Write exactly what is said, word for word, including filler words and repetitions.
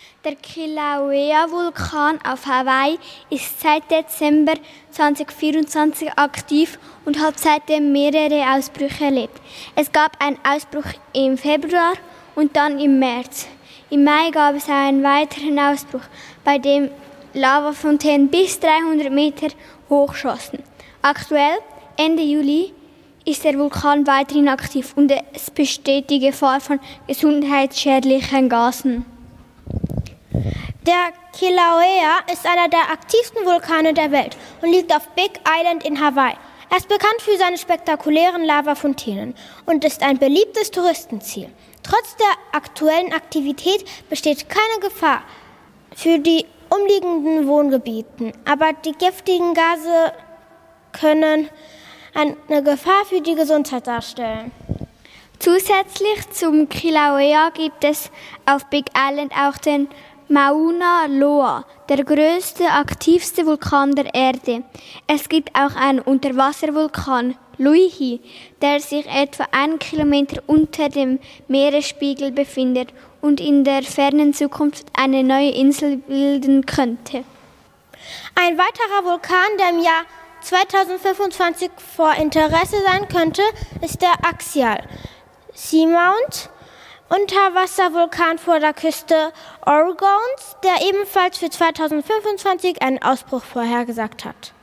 Der Kilauea-Vulkan auf Hawaii ist seit Dezember zweitausendvierundzwanzig aktiv und hat seitdem mehrere Ausbrüche erlebt. Es gab einen Ausbruch im Februar und dann im März. Im Mai gab es einen weiteren Ausbruch, bei dem Lavafontänen bis dreihundert Meter hoch schossen. Aktuell, Ende Juli, ist der Vulkan weiterhin aktiv und es besteht die Gefahr von gesundheitsschädlichen Gasen. Der Kilauea ist einer der aktivsten Vulkane der Welt und liegt auf Big Island in Hawaii. Er ist bekannt für seine spektakulären Lavafontänen und ist ein beliebtes Touristenziel. Trotz der aktuellen Aktivität besteht keine Gefahr für die umliegenden Wohngebiete, aber die giftigen Gase können eine Gefahr für die Gesundheit darstellen. Zusätzlich zum Kilauea gibt es auf Big Island auch den Mauna Loa, der größte, aktivste Vulkan der Erde. Es gibt auch einen Unterwasservulkan, Luihi, der sich etwa einen Kilometer unter dem Meeresspiegel befindet und in der fernen Zukunft eine neue Insel bilden könnte. Ein weiterer Vulkan, der im Jahr zweitausendfünfundzwanzig vor Interesse sein könnte, ist der Axial Seamount, Unterwasservulkan vor der Küste Oregons, der ebenfalls für zweitausendfünfundzwanzig einen Ausbruch vorhergesagt hat.